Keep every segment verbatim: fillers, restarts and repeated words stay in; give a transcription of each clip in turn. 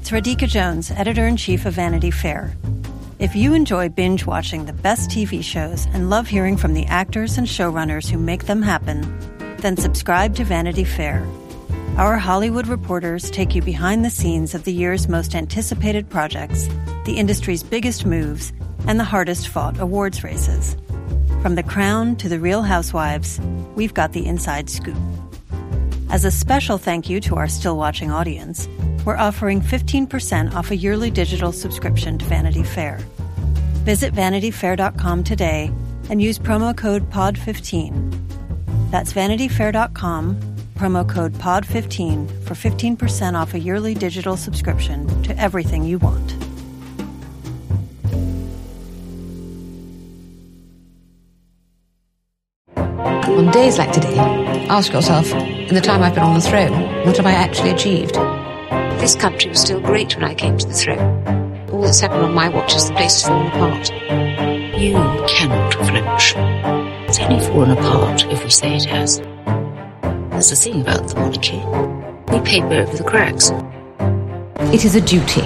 it's Radhika Jones, editor-in-chief of Vanity Fair. If you enjoy binge-watching the best T V shows and love hearing from the actors and showrunners who make them happen, then subscribe to Vanity Fair. Our Hollywood reporters take you behind the scenes of the year's most anticipated projects, the industry's biggest moves, and the hardest-fought awards races. From The Crown to The Real Housewives, we've got the inside scoop. As a special thank you to our still-watching audience, we're offering fifteen percent off a yearly digital subscription to Vanity Fair. Visit vanity fair dot com today and use promo code P O D fifteen. That's vanity fair dot com, promo code P O D fifteen for fifteen percent off a yearly digital subscription to everything you want. On days like today, ask yourself, in the time I've been on the throne, what have I actually achieved? This country was still great when I came to the throne. All that's happened on my watch is the place has fallen apart. You cannot flinch. It's only fallen apart if we say it has. That's the thing about the monarchy. We paper over the cracks. It is a duty.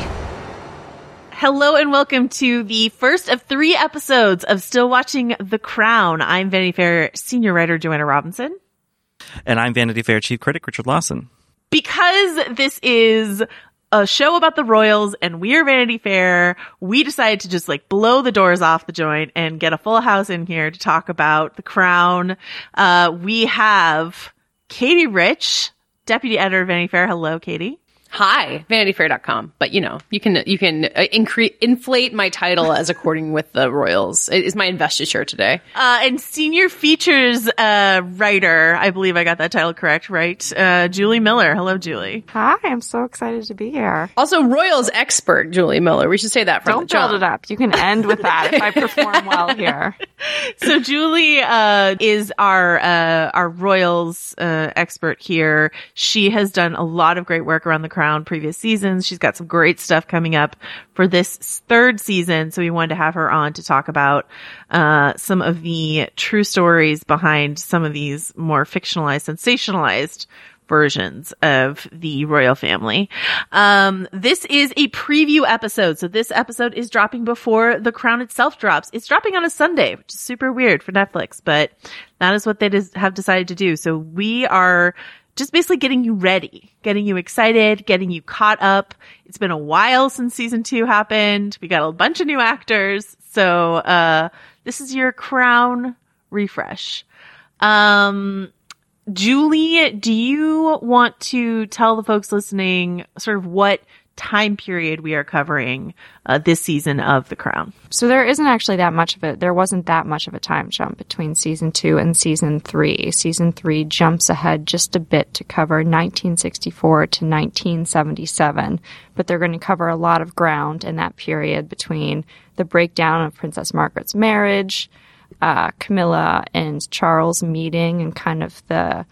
Hello and welcome to the first of three episodes of Still Watching The Crown. I'm Vanity Fair senior writer Joanna Robinson. And I'm Vanity Fair chief critic Richard Lawson. Because this is a show about the royals and we're Vanity Fair, we decided to just like blow the doors off the joint and get a full house in here to talk about The Crown. Uh, we have Katie Rich, deputy editor of Vanity Fair. Hello, Katie. Hi, vanity fair dot com. But, you know, you can you can uh, incre- inflate my title as according with the royals. It is my investiture today. Uh, and senior features uh, writer, I believe I got that title correct, right? Uh, Julie Miller. Hello, Julie. Hi, I'm so excited to be here. Also, royals expert Julie Miller. We should say that from Don't the jump. build it up. You can end with that if I perform well here. So Julie uh, is our uh, our royals uh, expert here. She has done a lot of great work around the Crown previous seasons. She's got some great stuff coming up for this third season. So we wanted to have her on to talk about uh, some of the true stories behind some of these more fictionalized, sensationalized versions of the royal family. Um, this is a preview episode. So this episode is dropping before The Crown itself drops. It's dropping on a Sunday, which is super weird for Netflix, but that is what they des- have decided to do. So we are just basically getting you ready, getting you excited, getting you caught up. It's been a while since season two happened. We got a bunch of new actors. So, uh, this is your Crown refresh. Um, Julie, do you want to tell the folks listening sort of what time period we are covering uh, this season of The Crown? So there isn't actually that much of it. There wasn't that much of a time jump between season two and season three. Season three jumps ahead just a bit to cover nineteen sixty-four to nineteen seventy-seven, but they're going to cover a lot of ground in that period between the breakdown of Princess Margaret's marriage, uh, Camilla and Charles meeting, and kind of the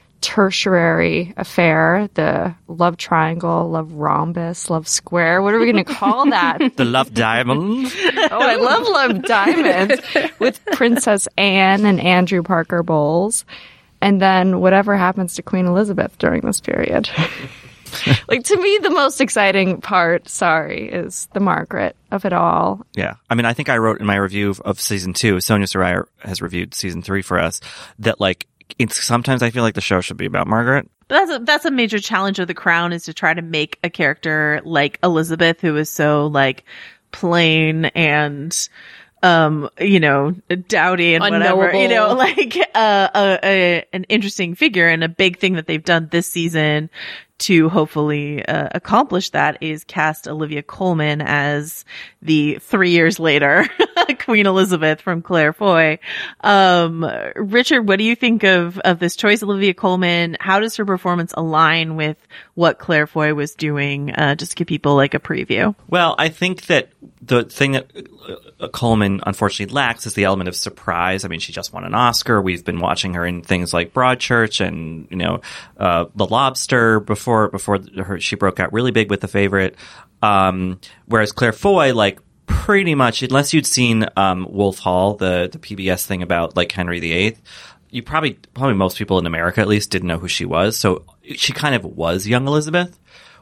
tertiary affair, the love triangle, love rhombus, love square. What are we going to call that? The love diamond. Oh, I love love diamonds with Princess Anne and Andrew Parker Bowles. And then whatever happens to Queen Elizabeth during this period. Like, to me, the most exciting part, sorry, is the Margaret of it all. Yeah. I mean, I think I wrote in my review of, of season two, Sonia Saraya has reviewed season three for us, that like, it's sometimes I feel like the show should be about Margaret. But that's a, that's a major challenge of The Crown, is to try to make a character like Elizabeth, who is so like plain and, um, you know, dowdy and Unknowable. whatever, you know, like uh, a, a an interesting figure. And a big thing that they've done this season to hopefully uh, accomplish that is cast Olivia Colman as the three years later Queen Elizabeth from Claire Foy. Um, Richard, what do you think of, of this choice, Olivia Colman? How does her performance align with what Claire Foy was doing? Uh, just to give people like a preview. Well, I think that the thing that uh, Coleman unfortunately lacks is the element of surprise. I mean, she just won an Oscar. We've been watching her in things like Broadchurch and, you know, uh, The Lobster before before her, she broke out really big with The Favorite. Um, whereas Claire Foy, like, pretty much, unless you'd seen um, Wolf Hall, the, the P B S thing about, like, Henry the Eighth, you probably, probably most people in America at least didn't know who she was. So she kind of was young Elizabeth.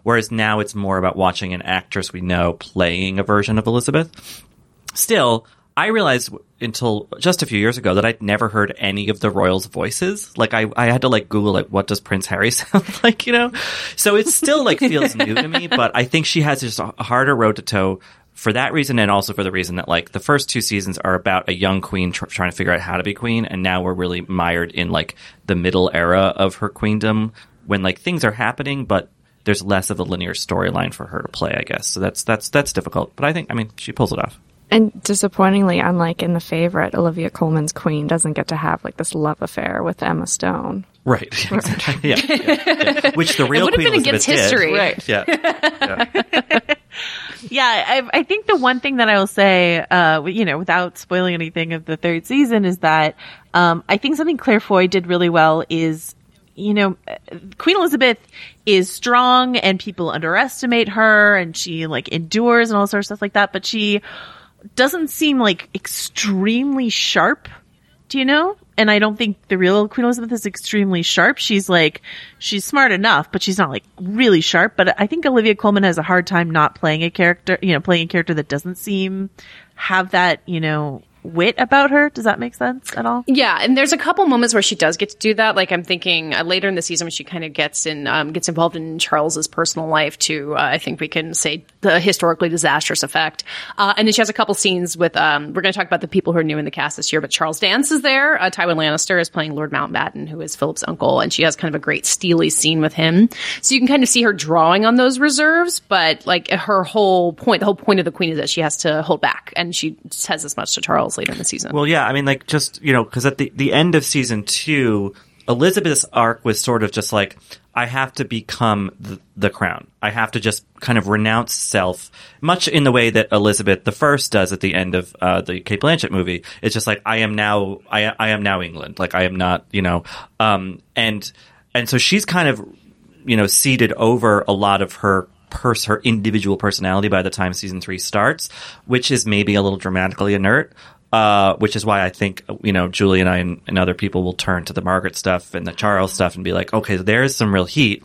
whereas now it's more about watching an actress we know playing a version of Elizabeth. Still, I realized until just a few years ago that I'd never heard any of the royals' voices. Like, I, I had to, like, Google, like, what does Prince Harry sound like, you know? So it still, like, feels new to me, but I think she has just a harder road to toe for that reason, and also for the reason that, like, the first two seasons are about a young queen tr- trying to figure out how to be queen, and now we're really mired in, like, the middle era of her queendom when, like, things are happening, but there's less of a linear storyline for her to play, I guess. So that's that's that's difficult. But I think, I mean, she pulls it off. And disappointingly, unlike in The Favourite, Olivia Colman's Queen doesn't get to have like this love affair with Emma Stone. Right. Exactly. yeah, yeah, yeah. Which the real it would Queen have been Elizabeth against history. did. Right. Yeah. yeah. Yeah, I, I think the one thing that I will say, uh, you know, without spoiling anything of the third season is that, um, I think something Claire Foy did really well is, you know, Queen Elizabeth is strong and people underestimate her and she like endures and all sorts of stuff like that, but she doesn't seem like extremely sharp. Do you know? And I don't think the real Queen Elizabeth is extremely sharp. She's like, she's smart enough, but she's not like really sharp. But I think Olivia Colman has a hard time not playing a character, you know, playing a character that doesn't seem have that, you know, wit about her. Does that make sense at all? Yeah, and there's a couple moments where she does get to do that. Like I'm thinking uh, later in the season when she kind of gets in, um, gets involved in Charles's personal life to, uh, I think we can say the historically disastrous effect. Uh, and then she has a couple scenes with, um, we're going to talk about the people who are new in the cast this year, but Charles Dance is there. Uh, Tywin Lannister is playing Lord Mountbatten, who is Philip's uncle, and she has kind of a great steely scene with him. So you can kind of see her drawing on those reserves, but like her whole point, the whole point of the Queen is that she has to hold back, and she says as much to Charles later in the season. Well, yeah, I mean, like, just, you know, because at the, the end of season two, Elizabeth's arc was sort of just like, I have to become the, the crown. I have to just kind of renounce self, much in the way that Elizabeth the First does at the end of uh, the Cate Blanchett movie. It's just like, I am now, I, I am now England. Like, I am not, you know, um, and, and so she's kind of, you know, ceded over a lot of her Pers- her individual personality by the time season three starts, which is maybe a little dramatically inert. Uh, which is why I think, you know, Julie and I and, and other people will turn to the Margaret stuff and the Charles stuff and be like, okay, there's some real heat.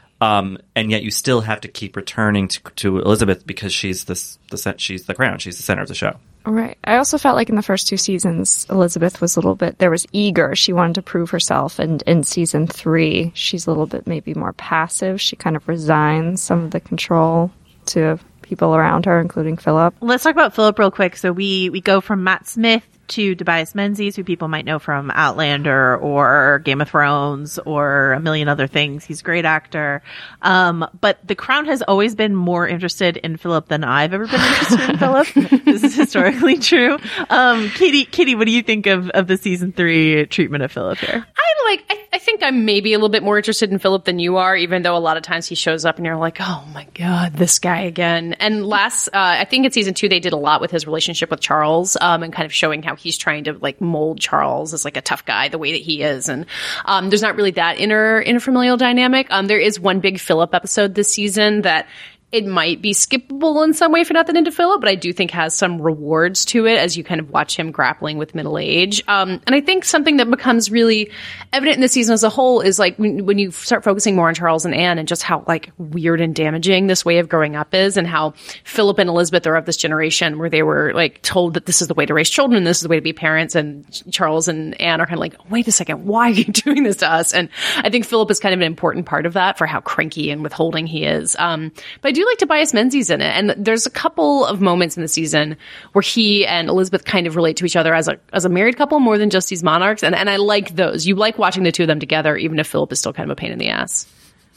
Um, and yet you still have to keep returning to, to Elizabeth because she's this, the, she's the crown. She's the center of the show. Right. I also felt like in the first two seasons, Elizabeth was a little bit, there was eager. She wanted to prove herself. And in season three, she's a little bit maybe more passive. She kind of resigns some of the control to people around her, including Philip. Let's talk about Philip real quick. So we, we go from Matt Smith to Tobias Menzies, who people might know from Outlander or Game of Thrones or a million other things. He's a great actor. Um, but the Crown has always been more interested in Philip than I've ever been interested in Philip. This is historically true. Um, Katie, Katie, what do you think of, of the season three treatment of Philip here? I like, I, I think I'm maybe a little bit more interested in Philip than you are, even though a lot of times he shows up and you're like, oh my God, this guy again. And last, uh, I think in season two, they did a lot with his relationship with Charles, um, and kind of showing how he's trying to like mold Charles as like a tough guy the way that he is. And, um, there's not really that inner, interfamilial dynamic. Um, there is one big Philip episode this season that it might be skippable in some way if you're not that into Philip, but I do think has some rewards to it as you kind of watch him grappling with middle age. Um, and I think something that becomes really evident in the season as a whole is like when, when you start focusing more on Charles and Anne and just how like weird and damaging this way of growing up is, and how Philip and Elizabeth are of this generation where they were like told that this is the way to raise children, this is the way to be parents, and Charles and Anne are kind of like, wait a second, why are you doing this to us? And I think Philip is kind of an important part of that for how cranky and withholding he is. Um, but I do like Tobias Menzies in it, and there's a couple of moments in the season where he and Elizabeth kind of relate to each other as a as a married couple more than just these monarchs, and and I like those. You like watching the two of them together, even if Philip is still kind of a pain in the ass.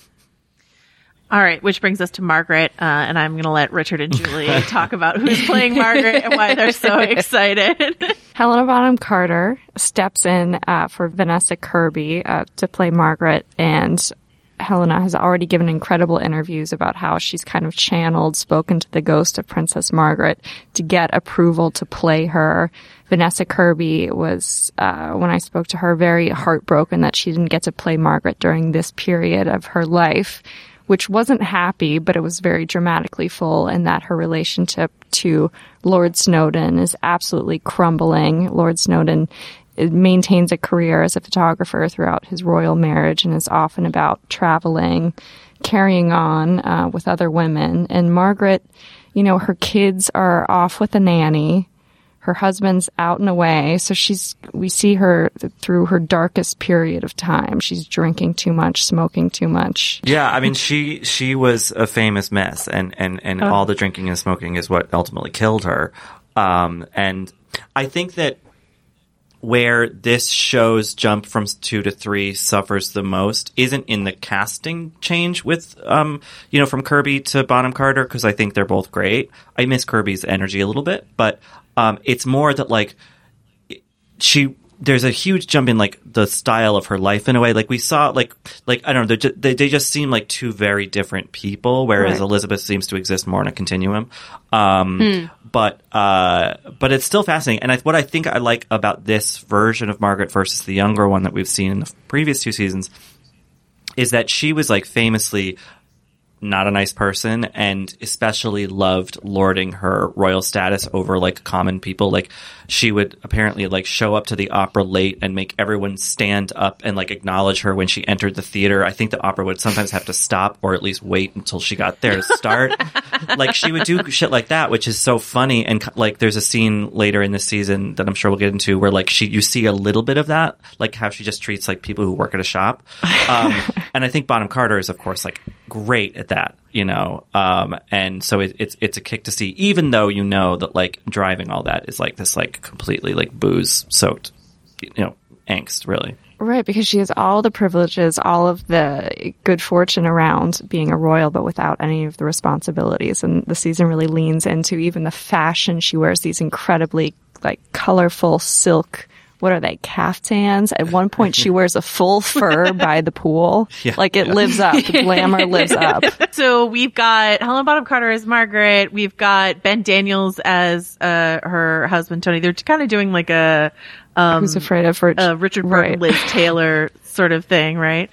All right, which brings us to Margaret, uh, and I'm going to let Richard and Julie talk about who's playing Margaret and why they're so excited. Helena Bonham Carter steps in uh, for Vanessa Kirby uh, to play Margaret, and Helena has already given incredible interviews about how she's kind of channeled, spoken to the ghost of Princess Margaret to get approval to play her. Vanessa Kirby was, uh, when I spoke to her, very heartbroken that she didn't get to play Margaret during this period of her life, which wasn't happy, but it was very dramatically full, and that her relationship to Lord Snowdon is absolutely crumbling. Lord Snowdon maintains a career as a photographer throughout his royal marriage and is often about traveling, carrying on uh, with other women. And Margaret, you know, her kids are off with a nanny. Her husband's out and away, so she's. We see her through her darkest period of time. She's drinking too much, smoking too much. Yeah, I mean, she she was a famous mess, and and and Oh. all the drinking and smoking is what ultimately killed her. Um, and I think that where this show's jump from two to three suffers the most isn't in the casting change with, um, you know, from Kirby to Bonham Carter, because I think they're both great. I miss Kirby's energy a little bit, but um, it's more that, like, she there's a huge jump in, like, the style of her life in a way. Like, we saw, like, like I don't know, ju- they, they just seem like two very different people, whereas Right. Elizabeth seems to exist more in a continuum. Um, Hmm. But uh, but it's still fascinating. And I, what I think I like about this version of Margaret versus the younger one that we've seen in the previous two seasons is that she was, like, famously not a nice person, and especially loved lording her royal status over, like, common people. Like, she would apparently, like, show up to the opera late and make everyone stand up and, like, acknowledge her when she entered the theater. I think the opera would sometimes have to stop or at least wait until she got there to start. Like, she would do shit like that, which is so funny. And, like, there's a scene later in this season that I'm sure we'll get into where, like, she you see a little bit of that, like how she just treats, like, people who work at a shop. Um, and I think Bonham Carter is, of course, like, great at that, you know, um, and so it, it's it's a kick to see, even though you know that, like, driving all that is, like, this, like, completely, like, booze soaked, you know, angst, really. Right, because she has all the privileges, all of the good fortune around being a royal, but without any of the responsibilities. And the season really leans into even the fashion. She wears these incredibly, like, colorful silk, what are they, caftans? At one point, she wears a full fur by the pool. Yeah. Like, it lives up. The glamour lives up. So we've got Helen Bonham Carter as Margaret. We've got Ben Daniels as uh, her husband, Tony. They're kind of doing like a um, Who's afraid of Rich? a Richard Burton, Right. Liz Taylor sort of thing, right?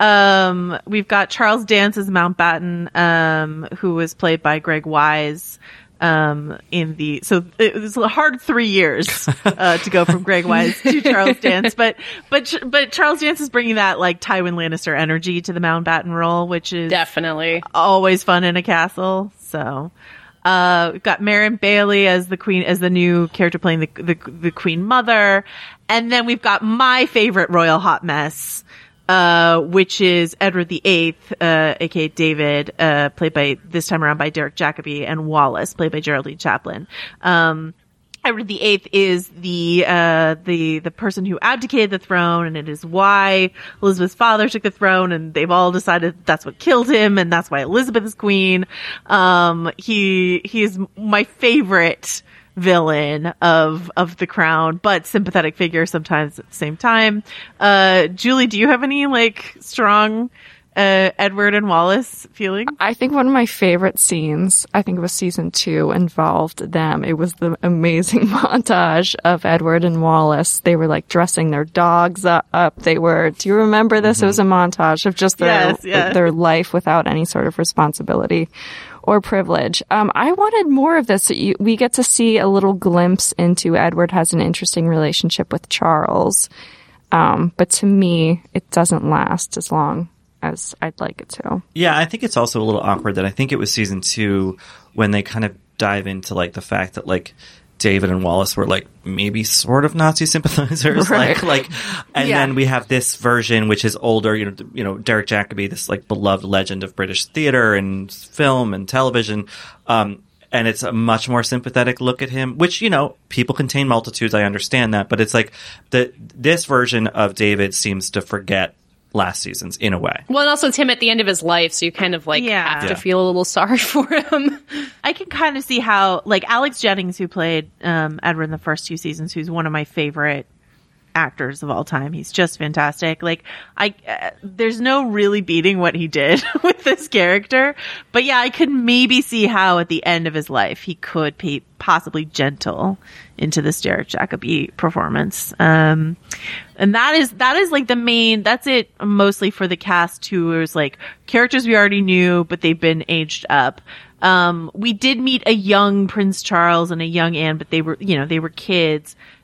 Um, we've got Charles Dance as Mountbatten, um, who was played by Greg Wise. Um, in the, so it was a hard three years, uh, to go from Greg Wise to Charles Dance, but, but, but Charles Dance is bringing that, like, Tywin Lannister energy to the Mountbatten role, which is Definitely. always fun in a castle. So, uh, we've got Marion Bailey as the queen, as the new character playing the, the, the queen mother. And then we've got my favorite royal hot mess, uh, which is Edward the Eighth, uh, aka David, uh, played by, this time around by Derek Jacobi, and Wallace, played by Geraldine Chaplin. Um, Edward the Eighth is the, uh, the, the person who abdicated the throne, and it is why Elizabeth's father took the throne, and they've all decided that's what killed him, and that's why Elizabeth is queen. Um, he, he is my favorite villain of of the Crown, but sympathetic figure sometimes at the same time. Uh, Julie, do you have any, like, strong uh, Edward and Wallace feeling? I think one of my favorite scenes, I think it was season two, involved them. It was the amazing montage of Edward and Wallace. They were, like, dressing their dogs up. They were, do you remember this? Mm-hmm. It was a montage of just their, yes, yes. their life without any sort of responsibility or privilege. Um, I wanted more of this. You, we get to see a little glimpse into Edward has an interesting relationship with Charles. Um, but to me, it doesn't last as long as I'd like it to. Yeah, I think it's also a little awkward that I think it was season two when they kind of dive into, like, the fact that, like, David and Wallace were, like, maybe sort of Nazi sympathizers, Right. like, like, and Yeah. then we have this version which is older. You know, you know, Derek Jacobi, this, like, beloved legend of British theater and film and television, um, and it's a much more sympathetic look at him. Which, you know, people contain multitudes. I understand that, but it's like the this version of David seems to forget last season's in a way. Well, and also it's him at the end of his life, so you kind of, like, Yeah. have Yeah. to feel a little sorry for him. I can kind of see how, like, Alex Jennings, who played um, Edward in the first two seasons, who's one of my favorite actors of all time. He's just fantastic. Like, I, uh, there's no really beating what he did with this character. But yeah, I could maybe see how at the end of his life he could be possibly gentle into this Derek Jacobi performance. Um, and that is, that is like the main, that's it mostly for the cast who is like characters we already knew, but they've been aged up. Um, we did meet a young Prince Charles and a young Anne, but they were, you know, they were kids.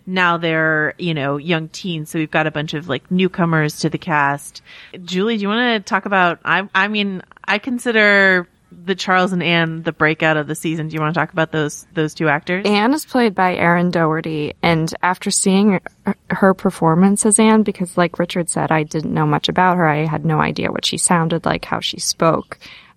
now they're, you know, young teens. So we've got a bunch of like newcomers to the cast. Julie, do you want to talk about, I, I mean, I consider the Charles and Anne the breakout of the season. Do you want to talk about those those two actors? Anne is played by Erin Doherty, and after seeing her, her performance as Anne, because like Richard said, I didn't know much about her. I had no idea what she sounded like, how she spoke.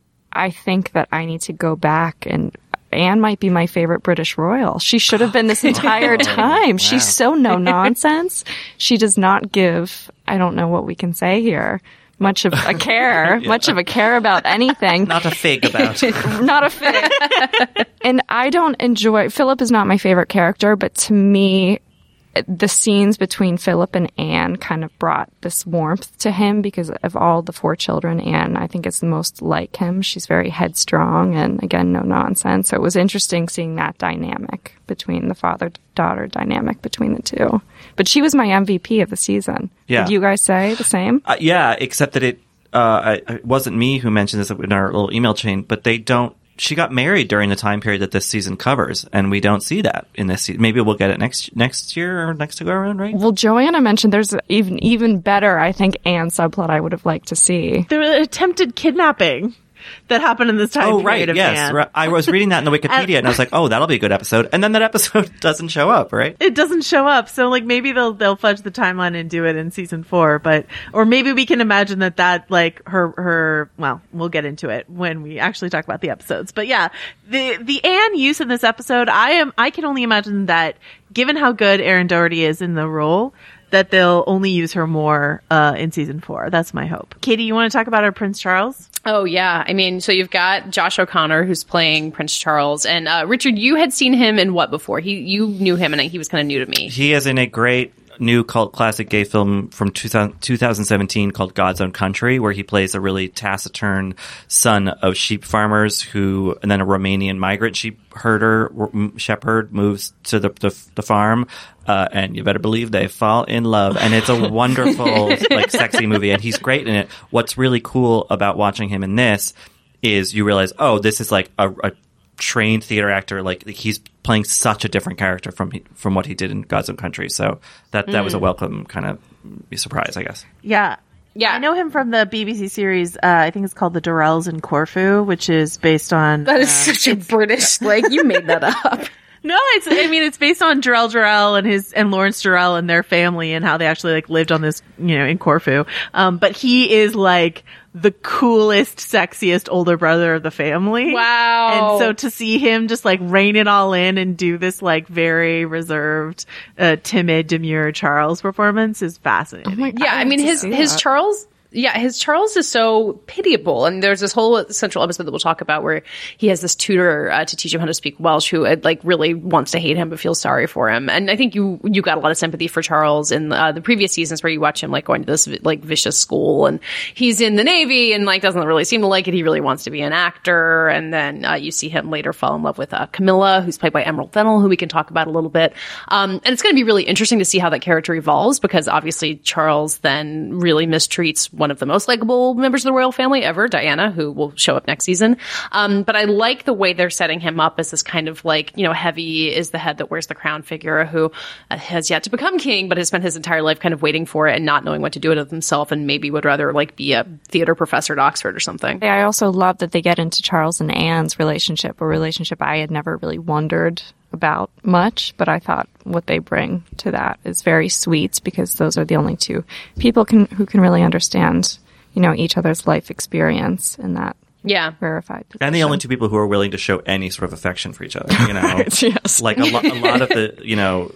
I think that I need to go back, and Anne might be my favorite British royal. She should have been this entire time. Wow. She's so no nonsense. She does not give, I don't know what we can say here, much of a care, yeah. much of a care about anything. Not a fig about. Not a fig. And I don't enjoy, Philip is not my favorite character, but to me, the scenes between Philip and Anne kind of brought this warmth to him because of all the four children. Anne, I think, is the most like him. She's very headstrong and, again, no nonsense. So it was interesting seeing that dynamic between the father-daughter dynamic between the two. But she was my M V P of the season. Yeah. Did you guys say the same? Uh, yeah, except that it, uh, it wasn't me who mentioned this in our little email chain, but they don't. She got married during the time period that this season covers, and we don't see that in this season. Maybe we'll get it next next year or next to go around, right? Well, Joanna mentioned there's even even better, I think, Anne subplot I would have liked to see. There was attempted kidnapping that happened in this time oh, period right, of yes. Anne. Right. I was reading that in the Wikipedia, and I was like, oh, that'll be a good episode. And then that episode doesn't show up, right? It doesn't show up. So, like, maybe they'll they'll fudge the timeline and do it in season four. But, or maybe we can imagine that that, like, her, her, well, we'll get into it when we actually talk about the episodes. But yeah, the, the Anne use in this episode, I am, I can only imagine that given how good Erin Doherty is in the role, that they'll only use her more uh, in season four. That's my hope. Katie, you want to talk about our Prince Charles? Oh, yeah. I mean, so you've got Josh O'Connor, who's playing Prince Charles. And uh, Richard, you had seen him in what before? He You knew him, and he was kind of new to me. He is in a great new cult classic gay film from two thousand seventeen called God's Own Country, where he plays a really taciturn son of sheep farmers who, and then a Romanian migrant sheep herder, shepherd, moves to the, the, the farm. Uh, and you better believe they fall in love. And it's a wonderful, like, sexy movie. And he's great in it. What's really cool about watching him in this is you realize, oh, this is like a, a trained theater actor. Like, he's playing such a different character from from what he did in God's Own Country. So that, that mm. was a welcome kind of surprise, I guess. Yeah. Yeah. I know him from the B B C series, uh, I think it's called The Durrells in Corfu, which is based on... That is uh, such a British, like, you made that up. No, it's, I mean, it's based on Jarrell Jarrell and his, and Lawrence Jarrell and their family and how they actually, like, lived on this, you know, in Corfu. Um, but he is, like, the coolest, sexiest older brother of the family. Wow. And so to see him just, like, rein it all in and do this, like, very reserved, uh, timid, demure Charles performance is fascinating. Oh my God, yeah, I, I mean, his, his Charles... Yeah, his Charles is so pitiable. And there's this whole central episode that we'll talk about where he has this tutor uh, to teach him how to speak Welsh who uh, like really wants to hate him but feels sorry for him. And I think you you got a lot of sympathy for Charles in uh, the previous seasons where you watch him like going to this like vicious school and he's in the Navy and like doesn't really seem to like it. He really wants to be an actor. And then uh, you see him later fall in love with uh, Camilla, who's played by Emerald Fennell, who we can talk about a little bit. Um, and it's going to be really interesting to see how that character evolves because obviously Charles then really mistreats one of the most likable members of the royal family ever, Diana, who will show up next season. Um, but I like the way they're setting him up as this kind of like, you know, heavy is the head that wears the crown figure who uh, has yet to become king, but has spent his entire life kind of waiting for it and not knowing what to do with it himself and maybe would rather like be a theater professor at Oxford or something. I also love that they get into Charles and Anne's relationship, a relationship I had never really wondered about much, but I thought what they bring to that is very sweet because those are the only two people can who can really understand, you know, each other's life experience in that yeah. rarefied position. And the only two people who are willing to show any sort of affection for each other, you know. Right, yes. Like a, lo- a lot of the, you know,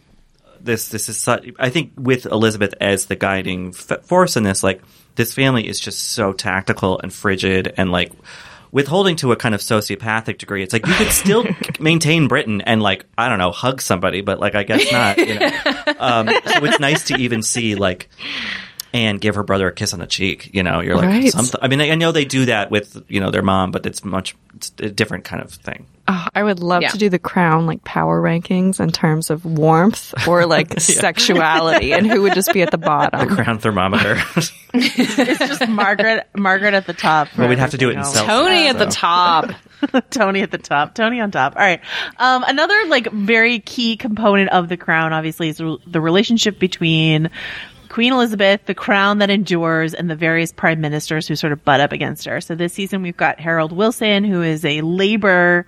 this this is such, I think with Elizabeth as the guiding f- force in this, like this family is just so tactical and frigid and like withholding to a kind of sociopathic degree. It's like you could still maintain Britain and like, I don't know, hug somebody, but like I guess not, you know. Um, so it's nice to even see like Anne give her brother a kiss on the cheek, you know. You're like, right. something. I mean, I know they do that with, you know, their mom, but it's much, it's a different kind of thing. Oh, I would love Yeah. to do the Crown like power rankings in terms of warmth or like sexuality, and who would just be at the bottom. The Crown thermometer. It's just Margaret, Margaret at the top. for Well, we'd have to do it in everything else. self- Tony at the So. top. Tony at the top. Tony on top. All right. Um, another like very key component of the Crown, obviously, is the relationship between Queen Elizabeth, the crown that endures, and the various prime ministers who sort of butt up against her. So this season we've got Harold Wilson, who is a Labour,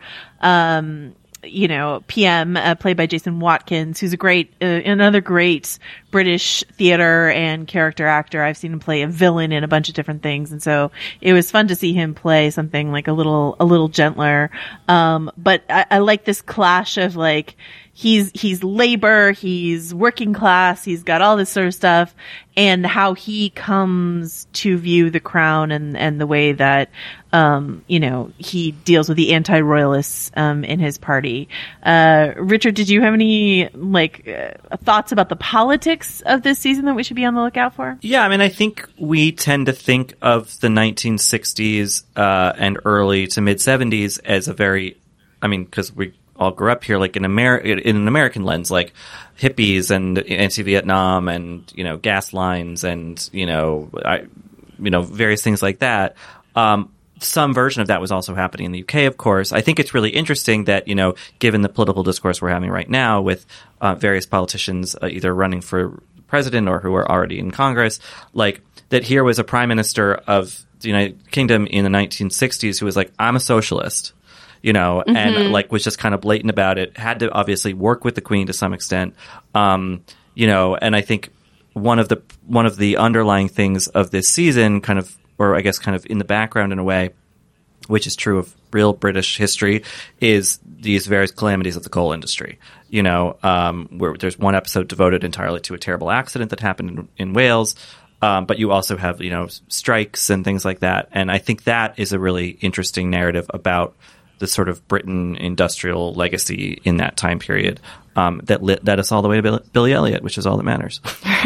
um, you know, P M, uh, played by Jason Watkins, who's a great, uh, another great British theater and character actor. I've seen him play a villain in a bunch of different things. And so it was fun to see him play something like a little, a little gentler. Um, but I, I like this clash of like, he's, he's labor, he's working class, he's got all this sort of stuff, and how he comes to view the crown and, and the way that, um, you know, he deals with the anti-royalists, um, in his party. Uh, Richard, did you have any, like, uh, thoughts about the politics of this season that we should be on the lookout for? Yeah, I mean, I think we tend to think of the nineteen sixties uh, and early to mid seventies as a very, I mean, because we all grew up here, like in Amer- in an American lens, like hippies and anti-Vietnam and, you know, gas lines and, you know, I, you know, various things like that. Um, some version of that was also happening in the U K, of course. I think it's really interesting that, you know, given the political discourse we're having right now with uh, various politicians uh, either running for president or who are already in Congress, like that here was a prime minister of the United Kingdom in the nineteen sixties who was like, I'm a socialist. You know, mm-hmm. and like was just kind of blatant about it, had to obviously work with the Queen to some extent. Um, you know, and I think one of the, one of the underlying things of this season kind of, or I guess kind of in the background in a way, which is true of real British history, is these various calamities of the coal industry. You know, um, where there's one episode devoted entirely to a terrible accident that happened in, in Wales. Um, but you also have, you know, strikes and things like that. And I think that is a really interesting narrative about the sort of Britain industrial legacy in that time period um, that lit, led us all the way to Bill, Billy Elliot, which is all that matters.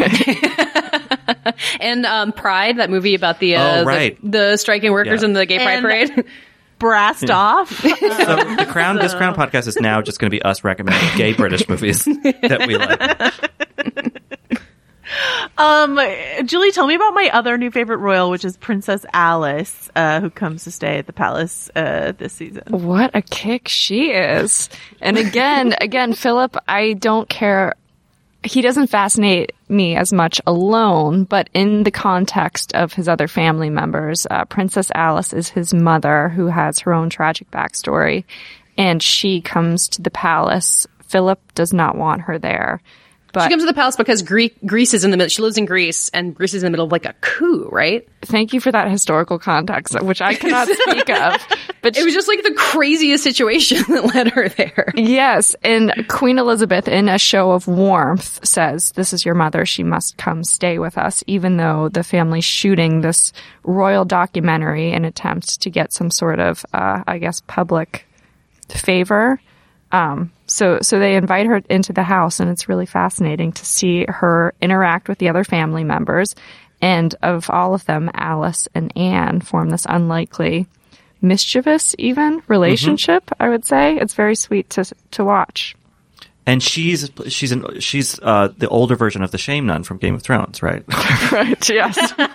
And um, Pride, that movie about the uh, oh, right. the, the striking workers Yeah. in the gay pride And- parade. Brassed Yeah. off. So the Crown, this Crown podcast is now just going to be us recommending gay British movies that we like. Um, Julie, tell me about my other new favorite royal, which is Princess Alice, uh, who comes to stay at the palace, uh, this season. What a kick she is. And again, again, Philip, I don't care. He doesn't fascinate me as much alone, but in the context of his other family members. Uh, Princess Alice is his mother, who has her own tragic backstory, and she comes to the palace. Philip does not want her there. But She comes to the palace because Gre- Greece is in the middle. She lives in Greece, and Greece is in the middle of like a coup, right? thank you for that historical context, which I cannot speak of. But It was just like the craziest situation that led her there. yes, and Queen Elizabeth, in a show of warmth, says, "This is your mother. She must come stay with us," even though the family's shooting this royal documentary in an attempt to get some sort of, uh, I guess, public favor. Um, so, so they invite her into the house, and it's really fascinating to see her interact with the other family members. And of all of them, Alice and Anne form this unlikely, mischievous even relationship, mm-hmm. I would say. It's very sweet to, to watch. And she's she's an, she's uh, the older version of the Shame Nun from Game of Thrones, right? Right, yes.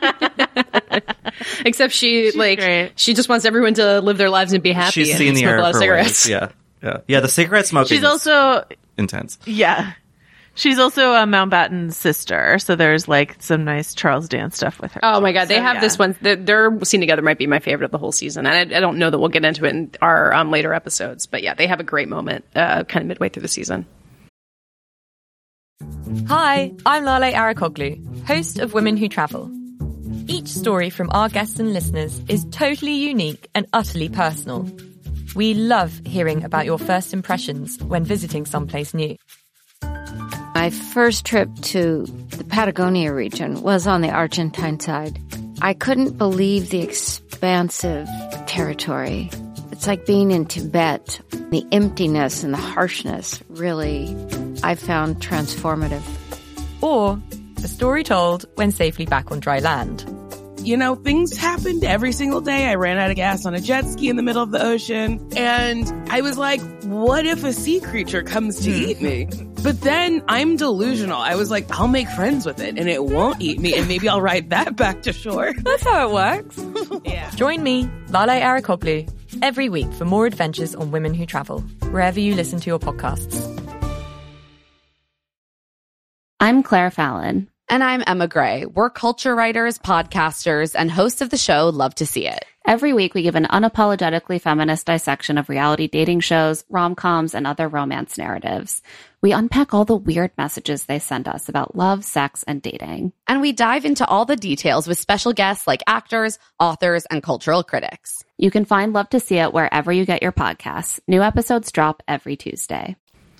Except she, She's like, great. she just wants everyone to live their lives and be happy. She's and seen the smoke error a lot of of her cigarettes. ways. Yeah, yeah, yeah. The cigarette smoking. She's is also, intense. yeah. She's also a Mountbatten's sister, so there's like some nice Charles Dance stuff with her. Oh my god, they So, have yeah. this one. Their, their scene together might be my favorite of the whole season, and I, I don't know that we'll get into it in our um, later episodes. But yeah, they have a great moment, uh, kind of midway through the season. Hi, I'm Lale Arakoglu, host of Women Who Travel. Each story from our guests and listeners is totally unique and utterly personal. We love hearing about your first impressions when visiting someplace new. My first trip to the Patagonia region was on the Argentine side. I couldn't believe the expansive territory. It's like being in Tibet. The emptiness and the harshness really, I found transformative. Or a story told when safely back on dry land. you know, things happened every single day. I ran out of gas on a jet ski in the middle of the ocean. And I was like, what if a sea creature comes to eat me? But then I'm delusional. I was like, I'll make friends with it and it won't eat me. And maybe I'll ride that back to shore. That's how it works. Yeah. Join me, Lale Arikoglu, every week for more adventures on Women Who Travel, wherever you listen to your podcasts. I'm Claire Fallon. And I'm Emma Gray. We're culture writers, podcasters, and hosts of the show Love to See It. Every week, we give an unapologetically feminist dissection of reality dating shows, rom-coms, and other romance narratives. We unpack all the weird messages they send us about love, sex, and dating. And we dive into all the details with special guests like actors, authors, and cultural critics. You can find Love to See It wherever you get your podcasts. New episodes drop every Tuesday.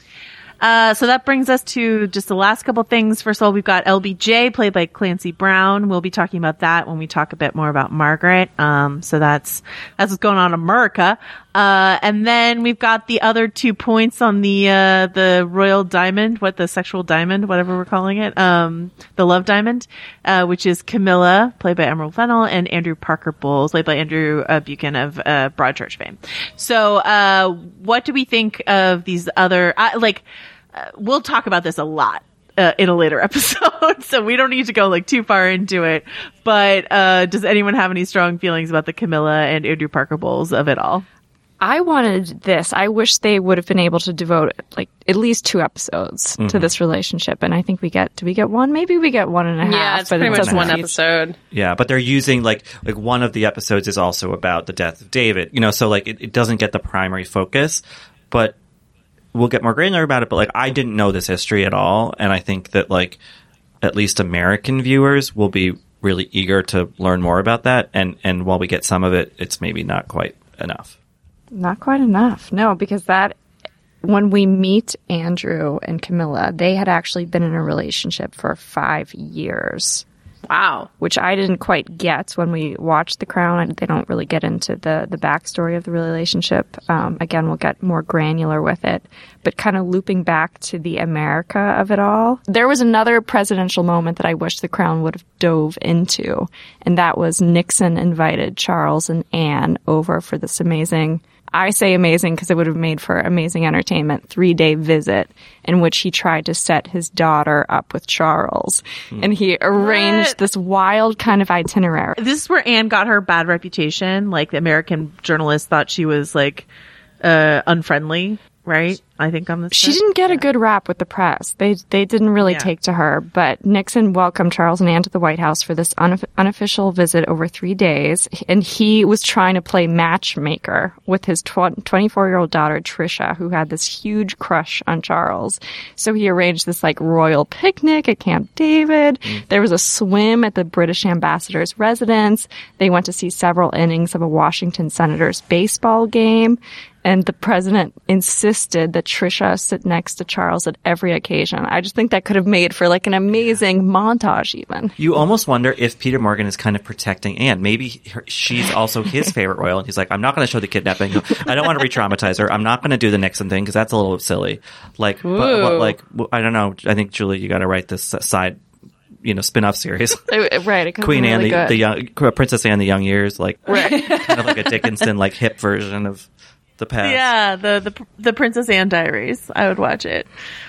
Uh, so that brings us to just the last couple things. First of all, we've got L B J, played by Clancy Brown. We'll be talking about that when we talk a bit more about Margaret. Um, so that's, that's what's going on in America. Uh, and then we've got the other two points on the, uh, the Royal Diamond, what the sexual diamond, whatever we're calling it. Um, the Love Diamond, uh, which is Camilla, played by Emerald Fennell, and Andrew Parker Bowles, played by Andrew uh, Buchan of, uh, Broadchurch fame. So, uh, what do we think of these other, uh, like, Uh, we'll talk about this a lot uh, in a later episode, so we don't need to go like too far into it. But uh, does anyone have any strong feelings about the Camilla and Andrew Parker Bowles of it all? I wanted this. I wish they would have been able to devote like at least two episodes mm-hmm. to this relationship, and I think we get. Do we get one? Maybe we get one and a half. Yeah, it's but pretty it much one each. episode. Yeah, but they're using like like one of the episodes is also about the death of David. You know, so like it, it doesn't get the primary focus, but. We'll get more granular about it, but like I didn't know this history at all, and I think that like at least American viewers will be really eager to learn more about that. And and while we get some of it, it's maybe not quite enough. Not quite enough, no, because that when we meet Andrew and Camilla, they had actually been in a relationship for five years. Wow. Which I didn't quite get when we watched The Crown. They don't really get into the, the backstory of the relationship. Um, again, we'll get more granular with it. But kind of looping back to the America of it all, there was another presidential moment that I wish The Crown would have dove into. And that was Nixon invited Charles and Anne over for this amazing... I say amazing because it would have made for amazing entertainment, three-day visit in which he tried to set his daughter up with Charles. Mm. And he arranged what? this wild kind of itinerary. This is where Anne got her bad reputation. Like, the American journalists thought she was, like, uh, unfriendly, right? I think on this. She didn't get yeah. a good rap with the press. They they didn't really yeah. take to her. But Nixon welcomed Charles and Anne to the White House for this unof- unofficial visit over three days. And he was trying to play matchmaker with his twenty-four-year-old daughter, Tricia, who had this huge crush on Charles. So he arranged this like royal picnic at Camp David. Mm. There was a swim at the British ambassador's residence. They went to see several innings of a Washington Senators baseball game. And the president insisted that Tricia sit next to Charles at every occasion. I just think that could have made for like an amazing montage even. You almost wonder if Peter Morgan is kind of protecting Anne. Maybe her, she's also his favorite royal. And he's like, I'm not going to show the kidnapping. I don't want to re-traumatize her. I'm not going to do the Nixon thing because that's a little silly. Like, but, but like, I don't know. I think, Julie, you got to write this side, you know, spin-off series. Right. It Queen Anne, really the, good. the young, Princess Anne, the young years, like, right. kind of like a Dickinson, like hip version of the past. Yeah, the, the the Princess Anne Diaries. I would watch it.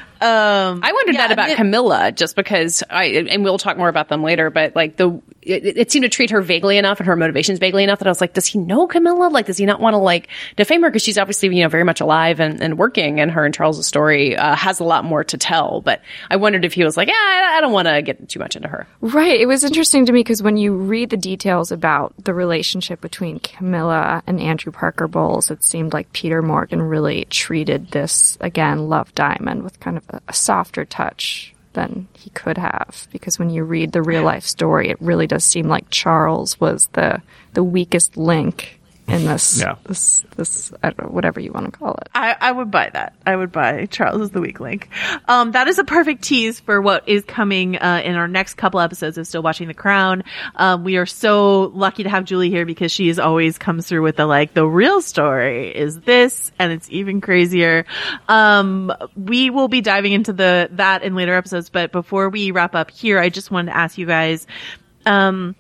Um, I wondered yeah, that about it, Camilla, just because I, and we'll talk more about them later, but like the, it, it seemed to treat her vaguely enough and her motivations vaguely enough that I was like, does he know Camilla? Like, does he not want to like defame her? Cause she's obviously, you know, very much alive and, and working, and her and Charles' story, uh, has a lot more to tell. But I wondered if he was like, yeah, I, I don't want to get too much into her. Right. It was interesting to me because when you read the details about the relationship between Camilla and Andrew Parker Bowles, it seemed like Peter Morgan really treated this, again, Love Diamond with kind of a, a softer touch than he could have, because when you read the real life story, it really does seem like Charles was the the weakest link in this, yeah. this, this, I don't know, whatever you want to call it. I, I would buy that. I would buy Charles as the weak link. Um, that is a perfect tease for what is coming, uh, in our next couple episodes of Still Watching The Crown. Um, we are so lucky to have Julie here because she is always comes through with the, like, the real story is this, and it's even crazier. Um, we will be diving into the, that in later episodes, but before we wrap up here, I just wanted to ask you guys, um,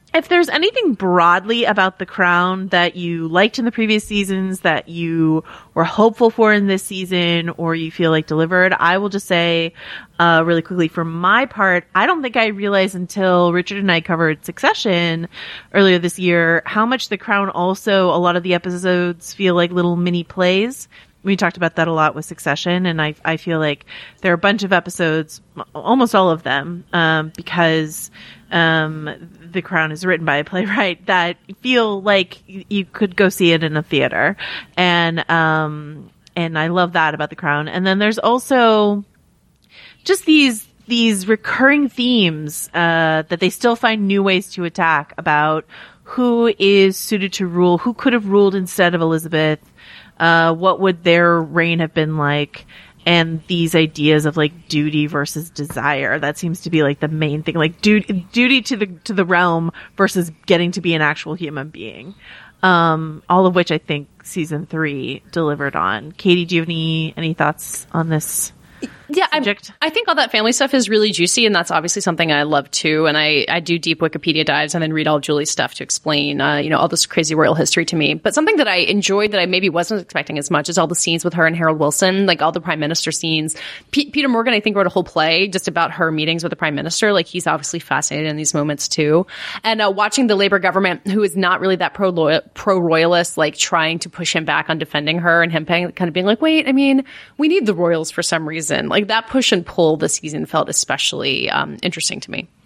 if there's anything broadly about The Crown that you liked in the previous seasons that you were hopeful for in this season or you feel like delivered, I will just say uh, really quickly for my part, I don't think I realized until Richard and I covered Succession earlier this year how much The Crown also, a lot of the episodes feel like little mini plays. We talked about that a lot with Succession, and I I feel like there are a bunch of episodes, almost all of them, um, because um, The Crown is written by a playwright that feel like you could go see it in a theater, and um, and I love that about The Crown. And then there's also just these these recurring themes uh, that they still find new ways to attack about who is suited to rule, who could have ruled instead of Elizabeth. Uh, what would their reign have been like? And these ideas of like duty versus desire. That seems to be like the main thing, like duty, duty to the, to the realm versus getting to be an actual human being. Um, all of which I think season three delivered on. Katie, do you have any, any thoughts on this? Yeah, I, I think all that family stuff is really juicy, and that's obviously something I love too. And I, I do deep Wikipedia dives and then read all of Julie's stuff to explain, uh, you know, all this crazy royal history to me. But something that I enjoyed that I maybe wasn't expecting as much is all the scenes with her and Harold Wilson, like all the prime minister scenes. P- Peter Morgan, I think, wrote a whole play just about her meetings with the prime minister. Like he's obviously fascinated in these moments too. And uh, watching the Labour government, who is not really that pro pro royalist, like trying to push him back on defending her, and him kind of being like, wait, I mean, we need the royals for some reason. Like that push and pull this season felt especially um, interesting to me.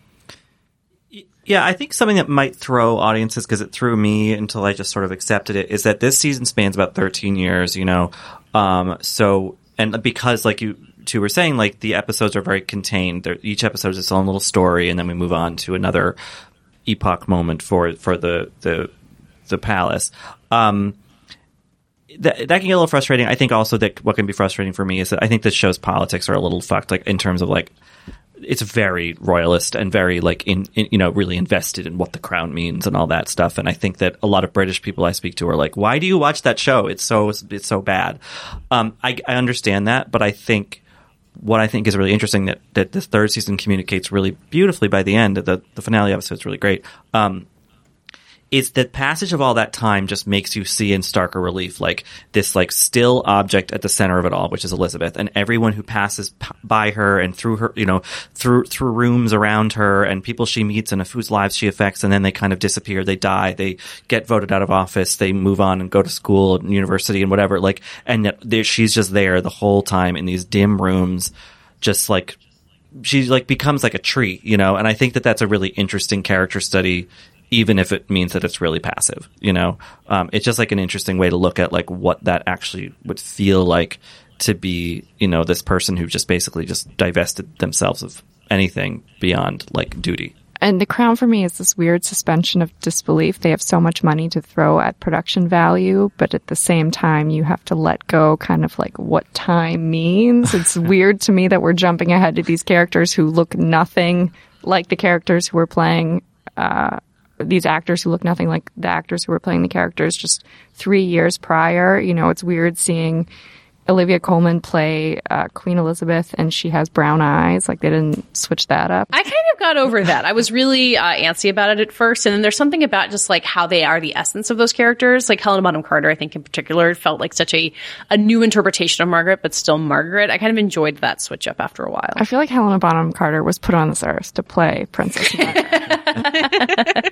Yeah, I think something that might throw audiences, because it threw me until I just sort of accepted it, is that this season spans about thirteen years, you know. Um, so, and because like you two were saying, like the episodes are very contained. They're, each episode is its own little story, and then we move on to another epoch moment for for the the the palace. Um, That, that can get a little frustrating. I think also that what can be frustrating for me is that I think this show's politics are a little fucked, like in terms of like, it's very royalist and very like in, in you know, really invested in what the crown means and all that stuff. And I think that a lot of British people I speak to are like, why do you watch that show? It's so, it's so bad. Um, I, I understand that, but I think what I think is really interesting that, that this third season communicates really beautifully by the end. The, the finale episode is really great. Um, It's the passage of all that time just makes you see in starker relief, like this, like still object at the center of it all, which is Elizabeth, and everyone who passes p- by her and through her, you know, through through rooms around her, and people she meets and whose lives she affects, and then they kind of disappear, they die, they get voted out of office, they move on and go to school and university and whatever, like, and there, she's just there the whole time in these dim rooms, just like she like becomes like a tree, you know. And I think that that's a really interesting character study, even if it means that it's really passive, you know. Um, it's just like an interesting way to look at like what that actually would feel like to be, you know, this person who just basically just divested themselves of anything beyond like duty. And The Crown for me is this weird suspension of disbelief. They have so much money to throw at production value, but at the same time, you have to let go kind of like what time means. It's weird to me that we're jumping ahead to these characters who look nothing like the characters who were playing, uh, these actors who look nothing like the actors who were playing the characters just three years prior. You know, it's weird seeing Olivia Colman play uh, Queen Elizabeth and she has brown eyes. Like they didn't switch that up. I kind of got over that. I was really uh, antsy about it at first. And then there's something about just like how they are the essence of those characters. Like Helena Bonham Carter, I think in particular, it felt like such a, a new interpretation of Margaret, but still Margaret. I kind of enjoyed that switch up after a while. I feel like Helena Bonham Carter was put on this earth to play Princess Margaret.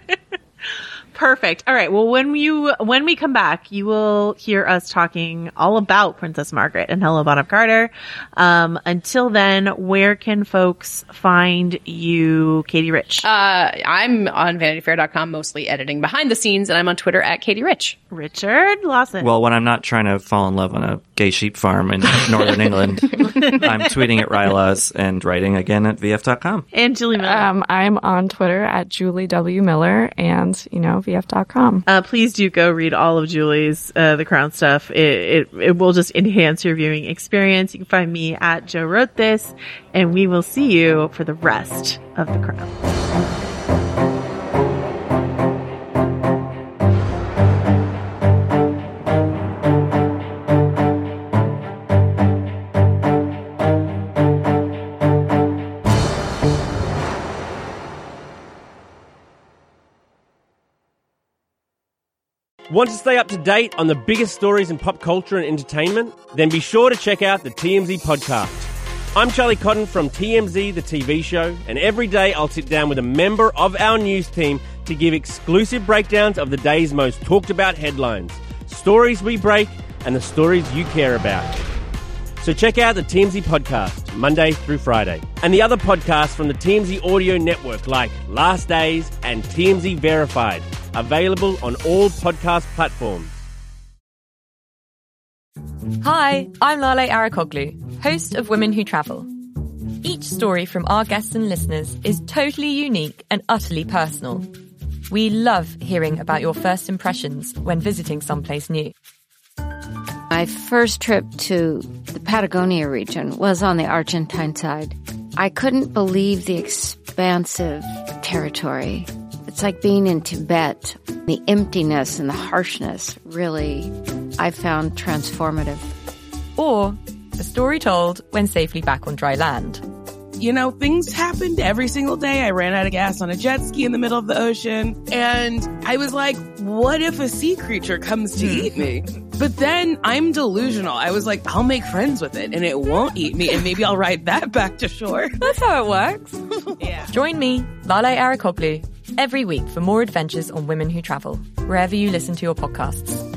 Perfect. All right. Well, when you when we come back, you will hear us talking all about Princess Margaret and Helena Bonham Carter. Um, until then, where can folks find you, Katie Rich? Uh, I'm on Vanity Fair dot com, mostly editing behind the scenes, and I'm on Twitter at Katie Rich. Richard Lawson. Well, when I'm not trying to fall in love on a gay sheep farm in northern England, I'm tweeting at Rylaws and writing again at V F dot com. And Julie Miller. Um, I'm on Twitter at Julie W. Miller and, you know, V F dot com. Uh, please do go read all of Julie's uh, The Crown stuff. It, it it will just enhance your viewing experience. You can find me at Joe Wrote This, and we will see you for the rest of The Crown. Want to stay up to date on the biggest stories in pop culture and entertainment? Then be sure to check out the T M Z podcast. I'm Charlie Cotton from T M Z, the T V show, and every day I'll sit down with a member of our news team to give exclusive breakdowns of the day's most talked about headlines, stories we break, and the stories you care about. So check out the T M Z podcast, Monday through Friday, and the other podcasts from the T M Z audio network like Last Days and T M Z Verified, available on all podcast platforms. Hi, I'm Lale Arakoglu, host of Women Who Travel. Each story from our guests and listeners is totally unique and utterly personal. We love hearing about your first impressions when visiting someplace new. My first trip to the Patagonia region was on the Argentine side. I couldn't believe the expansive territory. It's like being in Tibet. The emptiness and the harshness really, I found transformative. Or a story told when safely back on dry land. You know, things happened every single day. I ran out of gas on a jet ski in the middle of the ocean. And I was like, what if a sea creature comes to eat me? But then I'm delusional. I was like, I'll make friends with it and it won't eat me. And maybe I'll ride that back to shore. That's how it works. Yeah. Join me, Lale Arakoglu, every week for more adventures on Women Who Travel, wherever you listen to your podcasts.